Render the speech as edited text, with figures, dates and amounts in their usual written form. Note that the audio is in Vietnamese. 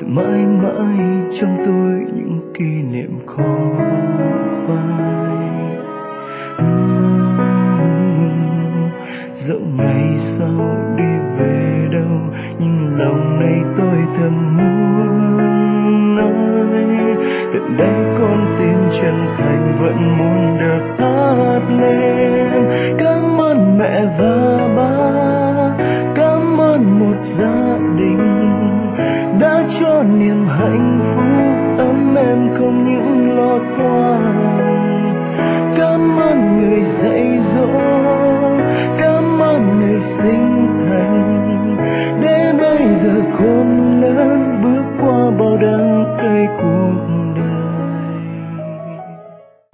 mãi mãi trong tôi những kỷ niệm khó phai. Dẫu ngày sau đi về đâu, nhưng lòng này tôi thầm muốn nói, tận đây con tim chân thành vẫn muốn được hát lên.